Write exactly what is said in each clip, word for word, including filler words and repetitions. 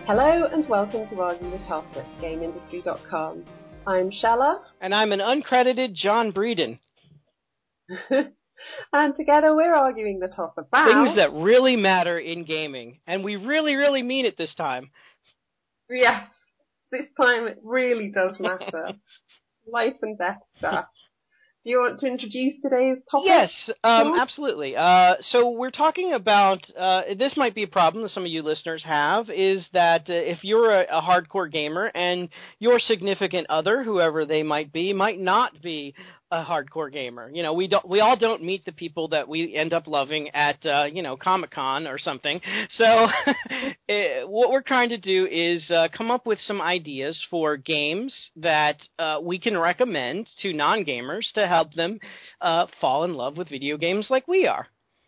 Hello and welcome to Argue the Toss at Game Industry dot com. I'm Shella. And I'm an uncredited John Breeden. And together we're arguing the toss about... things that really matter in gaming. And we really, really mean it this time. Yes, this time it really does matter. Life and death stuff. Do you want to introduce today's topic? Yes, um, absolutely. Uh, so we're talking about, uh, this might be a problem that some of you listeners have, is that uh, if you're a, a hardcore gamer and your significant other, whoever they might be, might not be a hardcore gamer. You know, we don't, we all don't meet the people that we end up loving at, uh, you know, Comic-Con or something. So it, what we're trying to do is uh, come up with some ideas for games that uh, we can recommend to non-gamers to help them uh, fall in love with video games like we are.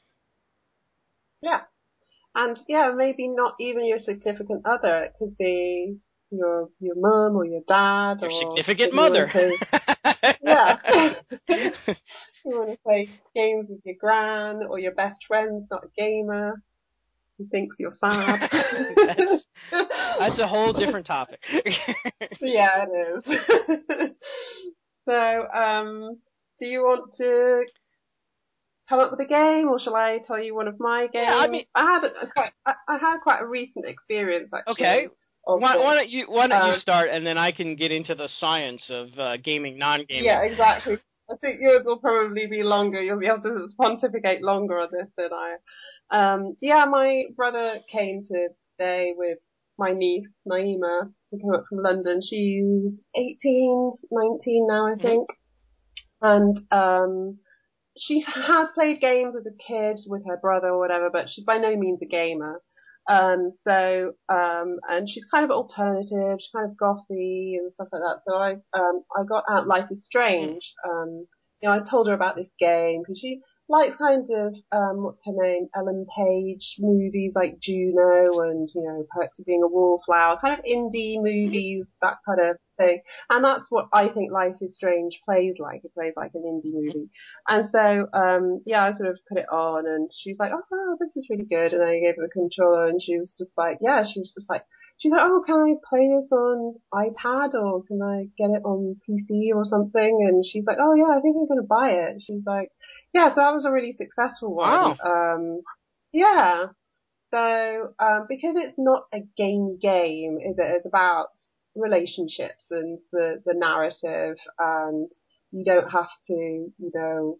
Yeah. And, yeah, maybe not even your significant other. It could be your your mum or your dad. Your or significant mother. To, yeah. You want to play games with your gran, or your best friend's not a gamer. He thinks you're sad. that's, that's a whole different topic. Yeah, it is. So, um, do you want to come up with a game, or shall I tell you one of my games? Yeah, I mean, I had a, quite, I, I had quite a recent experience actually. Okay. Why, why don't you Why don't um, you start, and then I can get into the science of uh, gaming, non-gaming. Yeah, exactly. I think yours will probably be longer. You'll be able to pontificate longer on this than I. Um, yeah, my brother came to stay with my niece, Naima, who came up from London. She's eighteen, nineteen now, I think. Mm-hmm. And um, she has played games as a kid with her brother or whatever, but she's by no means a gamer. Um, so, um, and she's kind of alternative, she's kind of gothy and stuff like that. So I, um, I got out Life is Strange. Um, you know, I told her about this game because she likes kind of, um, what's her name, Ellen Page movies like Juno and, you know, Perks of Being a Wallflower, kind of indie movies, that kind of thing. And that's what I think Life is Strange plays like. It plays like an indie movie. And so, um, yeah, I sort of put it on and she was like, oh, wow, this is really good. And I gave her the controller and she was just like, yeah, she was just like, she's like, oh, can I play this on iPad or can I get it on P C or something? And she's like, oh yeah, I think I'm going to buy it. She's like, yeah, so that was a really successful one. Wow. Um, yeah. So, um, because it's not a game game, is it? It's about relationships and the, the narrative, and you don't have to, you know,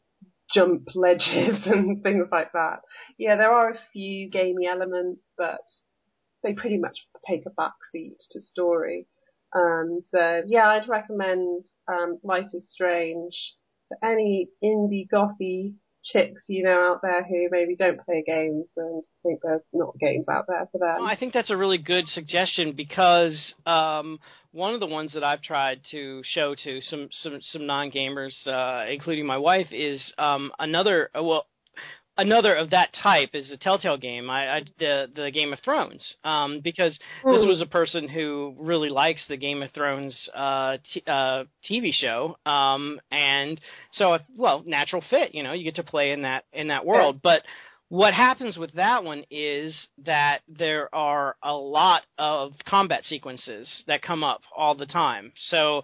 jump ledges and things like that. Yeah, there are a few gamey elements, but they pretty much take a backseat to story. Um, so yeah, I'd recommend um, Life is Strange to any indie gothy chicks you know out there who maybe don't play games and think there's not games out there for them. Well, I think that's a really good suggestion because um, one of the ones that I've tried to show to some some, some non-gamers, uh, including my wife, is um, another well. Another of that type is a Telltale game, I, I, the, the Game of Thrones, um, because mm. this was a person who really likes the Game of Thrones uh, t- uh, T V show, um, and so, well, natural fit, you know, you get to play in that in that world. But what happens with that one is that there are a lot of combat sequences that come up all the time. So,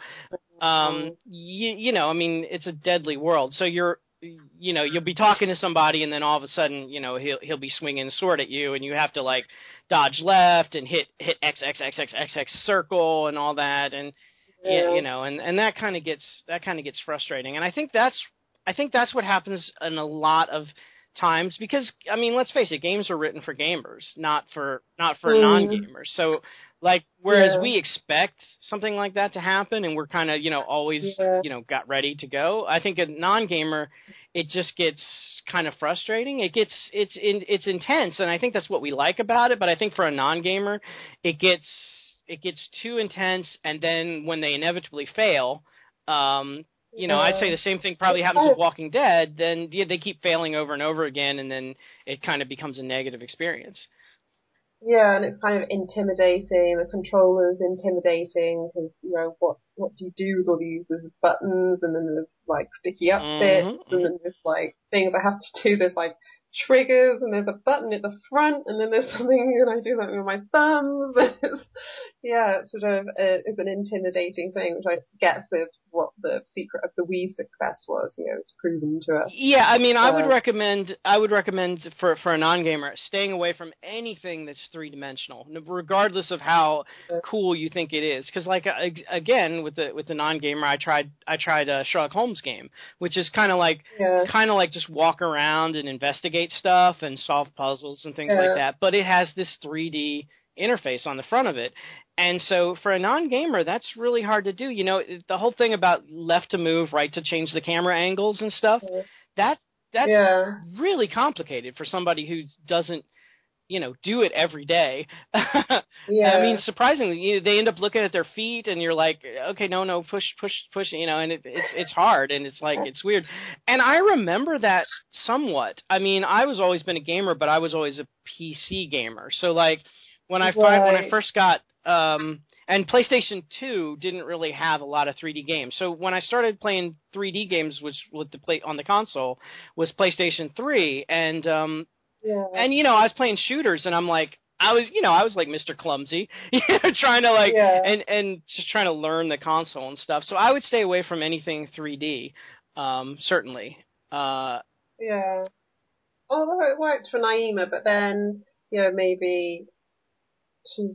um, you, you know, I mean, it's a deadly world, so you're you know, you'll be talking to somebody and then all of a sudden, you know, he'll he'll be swinging a sword at you and you have to like dodge left and hit hit X X X X X X circle and all that, and yeah. you know, and, and that kind of gets that kind of gets frustrating. And I think that's I think that's what happens in a lot of times because I mean, let's face it, games are written for gamers, not for not for mm. non-gamers. So like, whereas yeah. we expect something like that to happen, and we're kind of, you know, always, yeah. you know, got ready to go. I think a non-gamer, it just gets kind of frustrating. It gets, it's, in, it's intense, and I think that's what we like about it. But I think for a non-gamer, it gets, it gets too intense, and then when they inevitably fail, um, you know, yeah. I'd say the same thing probably happens with Walking Dead. Then yeah, they keep failing over and over again, and then it kind of becomes a negative experience. Yeah, and it's kind of intimidating. The controller's intimidating because, you know, what what do you do with all these there's buttons and then there's like sticky up mm-hmm, bits mm-hmm. and then there's like things I have to do. There's like triggers, and there's a button at the front, and then there's something, and I do something with my thumbs. It's, yeah, it's sort of a, it's an intimidating thing, which I guess is what the secret of the Wii success was. You know, it's proven to us. Yeah, I mean, I would Uh, recommend I would recommend for for a non-gamer staying away from anything that's three-dimensional, regardless of how cool you think it is. Because, like, again, with the with the non-gamer, I tried I tried a Sherlock Holmes game, which is kind of like yeah, kind of like just walk around and investigate stuff and solve puzzles and things yeah, like that. But it has this three D interface on the front of it. And so for a non-gamer, that's really hard to do. You know, the whole thing about left to move, right to change the camera angles and stuff, that that's yeah, really complicated for somebody who doesn't, you know, do it every day. I mean, yeah, surprisingly, you know, they end up looking at their feet, and you're like, okay, no, no, push, push, push, you know, and it, it's it's hard, and it's like it's weird. And I remember that somewhat. I mean, I was always been a gamer, but I was always a P C gamer. So like when I fi- when I right, first got um and PlayStation two didn't really have a lot of three D games. So when I started playing three D games, which with the play on the console, was PlayStation three, and um yeah, and you know I was playing shooters, and I'm like I was you know I was like Mister Clumsy, you know, trying to like yeah, and and just trying to learn the console and stuff. So I would stay away from anything three D, um certainly. Uh, yeah. Although it worked for Naima, but then, you know, maybe she's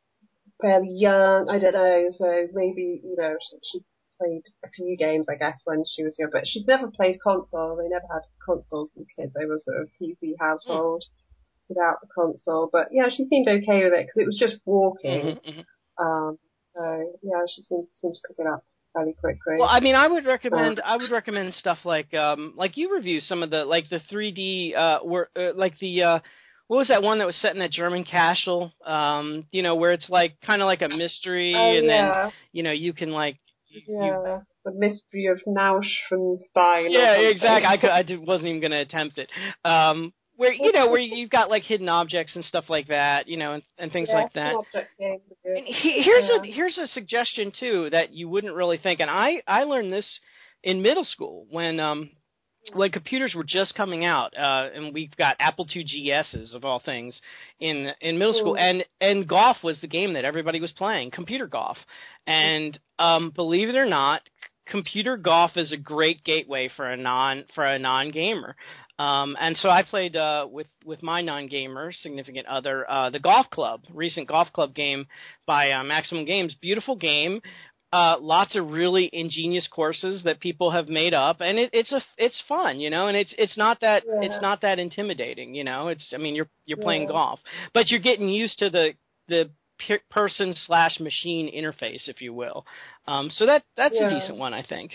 fairly young. I don't know. So maybe, you know, she, she played a few games, I guess, when she was young, but she'd never played console. They never had consoles as kids. They were sort of P C mm, household without the console. But yeah, she seemed okay with it because it was just walking. mm-hmm, mm-hmm. Um, so yeah, she seemed, seemed to pick it up fairly Well, quickly. I mean, I would Um, recommend I would recommend stuff like um like you review some of the like the three D uh where uh, like the uh what was that one that was set in that German castle um you know where it's like kind of like a mystery, oh and then yeah, you know you can like you, you yeah, the mystery of Neuschwanstein or yeah, exactly. I something. could I did, wasn't even going to attempt it. Um where you know where you've got like hidden objects and stuff like that, you know, and, and things Yeah, like that. some object games are good. And he, here's Yeah. a here's a suggestion too that you wouldn't really think, and I I learned this in middle school when um when computers were just coming out, uh, and we've got Apple two G S's of all things in in middle school, Mm. and and golf was the game that everybody was playing, computer golf, and um, believe it or not, computer golf is a great gateway for a non for a non gamer. Um, and so I played uh, with with my non-gamer significant other, uh, the Golf Club, recent Golf Club game by uh, Maximum Games. Beautiful game, uh, lots of really ingenious courses that people have made up, and it, it's a it's fun, you know, and it's it's not that it's Yeah. not that intimidating, you know. It's I mean you're you're playing Yeah. golf, but you're getting used to the the pe- person slash machine interface, if you will. Um, so that that's a Yeah. decent one, I think.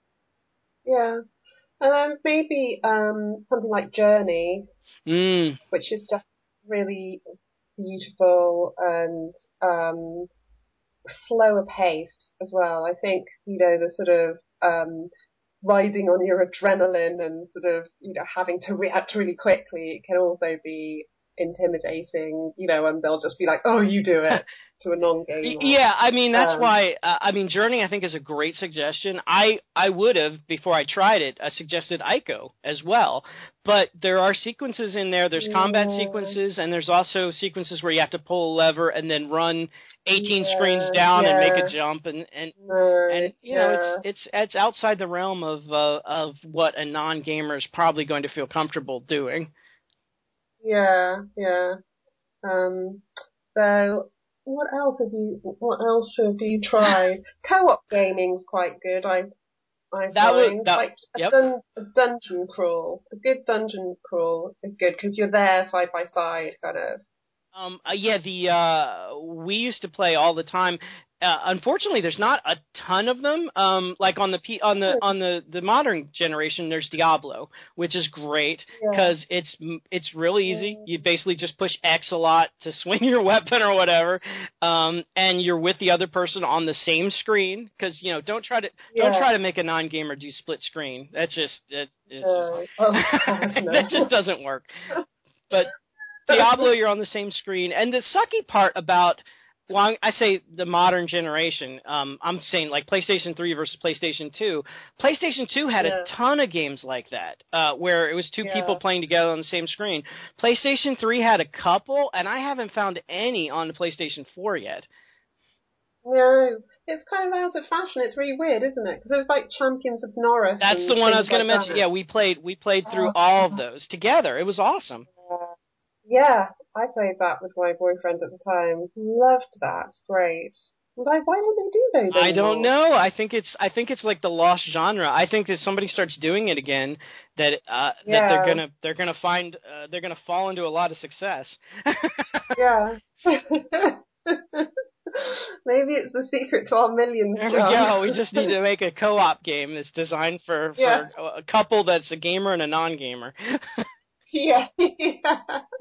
Yeah. And then maybe um something like Journey, Mm. which is just really beautiful and um slower paced as well. I think, you know, the sort of um riding on your adrenaline and sort of, you know, having to react really quickly, it can also be intimidating, you know, and they'll just be like, oh, you do it to a non-gamer. Yeah, I mean that's Um, why. Uh, I mean, Journey I think is a great suggestion. I I would have before I tried it. I suggested Ico as well, but there are sequences in there. There's combat yeah, sequences, and there's also sequences where you have to pull a lever and then run eighteen screens yeah, down and make a yeah, jump, and and no, and you know it's yeah, it's it's outside the realm of uh, of what a non gamer is probably going to feel comfortable doing. yeah, yeah. Um, so what else have you, what else have you tried? Co-op gaming's quite good, I, I That would find. that Like a, yep. dun- a dungeon crawl. A good dungeon crawl is good because you're there side by side, kind of. Um, uh, yeah, the uh, we used to play all the time. Uh, unfortunately, there's not a ton of them. Um, like on the P- on the on the, the modern generation, there's Diablo, which is great Yeah. because it's it's really easy. You basically just push X a lot to swing your weapon or whatever, um, and you're with the other person on the same screen. Because you know, don't try to don't Yeah. try to make a non-gamer do split screen. That's just it, it's Uh, oh God, just that just no. doesn't work. But Diablo, you're on the same screen. And the sucky part about well, I say the modern generation. Um, I'm saying like PlayStation three versus PlayStation two. PlayStation two had Yeah. a ton of games like that, uh, where it was two Yeah. people playing together on the same screen. PlayStation three had a couple, and I haven't found any on the PlayStation four yet. No, it's kind of out of fashion. It's really weird, isn't it? Because it was like Champions of Norris. That's and the one I things was going to like mention. that. Yeah, we played we played through Oh, all of those together. It was awesome. yeah, I played that with my boyfriend at the time. Loved that. Great. Was I, why don't they do those I don't anymore? know. I think it's I think it's like the lost genre. I think that somebody starts doing it again, that uh, that they're Yeah, gonna they're gonna find uh, they're gonna fall into a lot of success. yeah. Maybe it's the secret to our millions, There we John. go. We just need to make a co-op game that's designed for Yeah, for a couple that's a gamer and a non-gamer. yeah, yeah.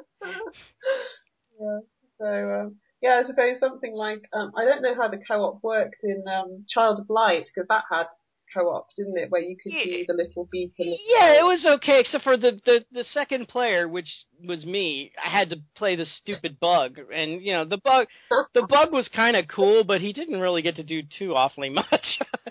Yeah. So, um, yeah, I suppose something like, um, I don't know how the co-op worked in um, Child of Light, because that had co-op, didn't it, where you could be the little beacon. Yeah, it was okay, except for the, the, the second player, which was me. I had to play the stupid bug, and you know the bug, the bug was kind of cool, but he didn't really get to do too awfully much.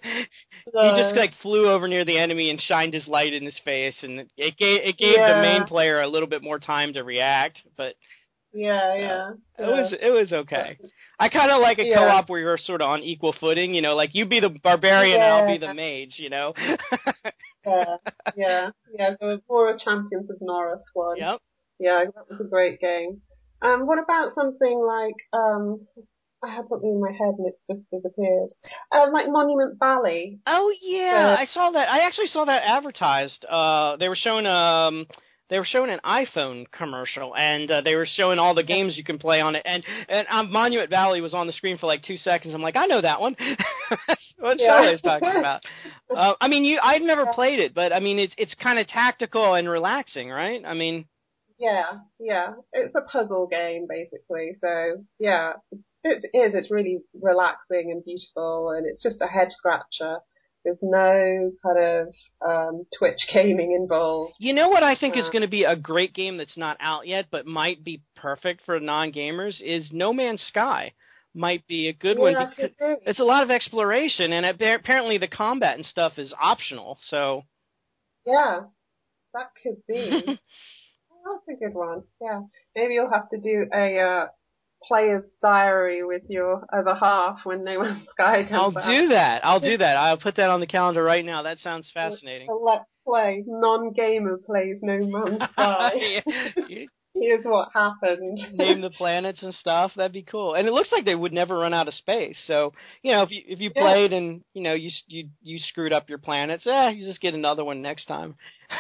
He just So, like flew over near the enemy and shined his light in his face, and it gave it gave the main yeah, player a little bit more time to react. But yeah, uh, yeah, it yeah. was it was okay. I kind of like a Yeah, co-op where you're sort of on equal footing. You know, like you be the barbarian and I'll yeah, be the mage. You know. yeah, yeah, yeah. There was more a Champions of Norris one. Yep. Yeah, that was a great game. Um, what about something like, um, I had something in my head and it's just disappeared. Um, like Monument Valley. Oh yeah, So, I saw that. I actually saw that advertised. Uh, they were showing um, they were showing an iPhone commercial, and uh, they were showing all the games you can play on it. And and um, Monument Valley was on the screen for like two seconds. I'm like, I know that one. What show yeah. I was talking about? Uh, I mean, you I'd never played it, but I mean, it's it's kind of tactical and relaxing, right? I mean, Yeah, yeah. It's a puzzle game basically. So yeah, it is. It's really relaxing and beautiful, and it's just a head scratcher. There's no kind of um, Twitch gaming involved. you know what I think is Uh, going to be a great game that's not out yet, but might be perfect for non-gamers is No Man's Sky. Might be a good one yeah, because could be. it's a lot of exploration, and apparently the combat and stuff is optional. So Yeah, that could be. Oh, that's a good one. Yeah, maybe you'll have to do a uh, player's diary with your other half when No Man's Sky I'll comes out. do that. I'll do that. I'll put that on the calendar right now. That sounds fascinating. A let's play. Non-gamer plays No Man's Sky. Yeah, Here's what happened. name the planets and stuff. That'd be cool. And it looks like they would never run out of space. So you know, if you if you Yeah, played and you know you you you screwed up your planets, eh, you just get another one next time.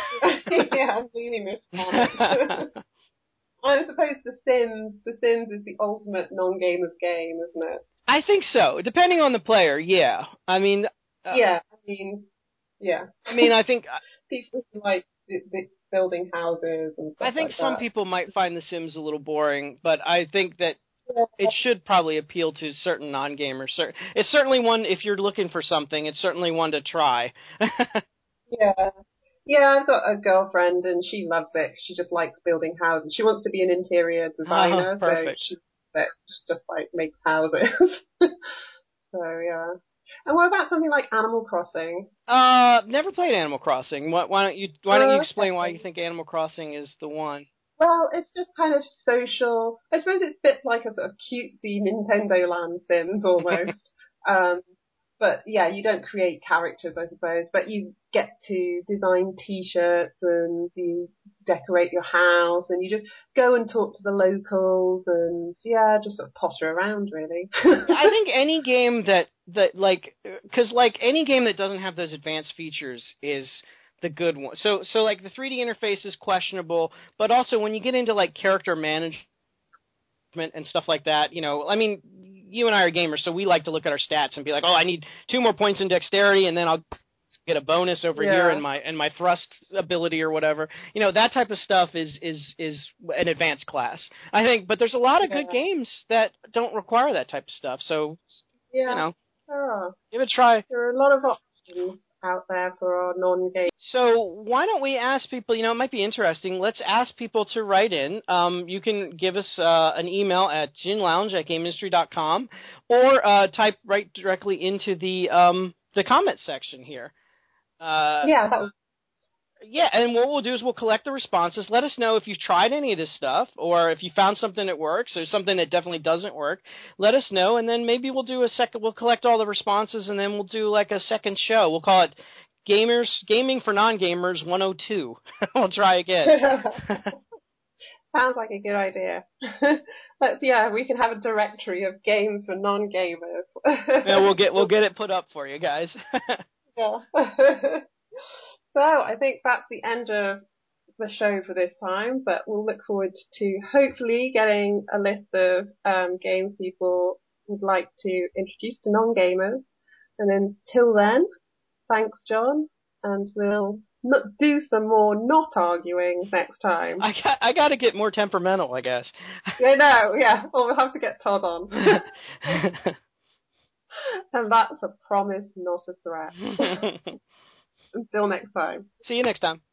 yeah, I'm leaning this planet. I suppose The Sims. The Sims is the ultimate non-gamer's game, isn't it? I think so. Depending on the player, yeah. I mean, uh, Yeah, I mean, yeah. I mean, I think People who like b- b- building houses and I stuff think like some that. people might find The Sims a little boring, but I think that Yeah, it should probably appeal to certain non-gamers. Cer- It's certainly one if you're looking for something. It's certainly one to try. yeah. Yeah, I've got a girlfriend and she loves it. She just likes building houses. She wants to be an interior Oh, designer, so perfect. she that's just like makes houses. So yeah. And what about something like Animal Crossing? Uh, never played Animal Crossing. Why, why don't you Why don't you Uh, explain why okay. you think Animal Crossing is the one? Well, it's just kind of social. I suppose it's a bit like a sort of cutesy Nintendo Land Sims almost. Um, but yeah, you don't create characters, I suppose, but you get to design T-shirts and you decorate your house and you just go and talk to the locals and yeah, just sort of potter around really. I think any game that that like because like any game that doesn't have those advanced features is the good one. So so like the three D interface is questionable, but also when you get into like character management and stuff like that, you know, I mean, you and I are gamers, so we like to look at our stats and be like, oh, I need two more points in dexterity, and then I'll get a bonus over here in Yeah, my in my thrust ability or whatever. You know, that type of stuff is is is an advanced class, I think. But there's a lot of good yeah, games that don't require that type of stuff. So you yeah. know, Ah, give it a try. there are a lot of options. out there for our non-game. So why don't we ask people, you know, it might be interesting, let's ask people to write in. Um, you can give us uh, an email at ginlounge at game industry dot com or uh, type right directly into the um, the comment section here. Uh, yeah, that was... Yeah, and what we'll do is we'll collect the responses. Let us know if you've tried any of this stuff or if you found something that works or something that definitely doesn't work. Let us know, and then maybe we'll do a second, we'll collect all the responses, and then we'll do like a second show. We'll call it Gamers Gaming for Non-Gamers one oh two. We'll try again. Sounds like a good idea. Let's, yeah, we can have a directory of games for non-gamers. Yeah, we'll get we'll get it put up for you guys. Yeah. So I think that's the end of the show for this time, but we'll look forward to hopefully getting a list of um, games people would like to introduce to non-gamers. And until then, thanks, John, and we'll not do some more not arguing next time. I got I got to get more temperamental, I guess. Yeah, no, yeah. Well, we'll have to get Todd on. And that's a promise, not a threat. Until next time. See you next time.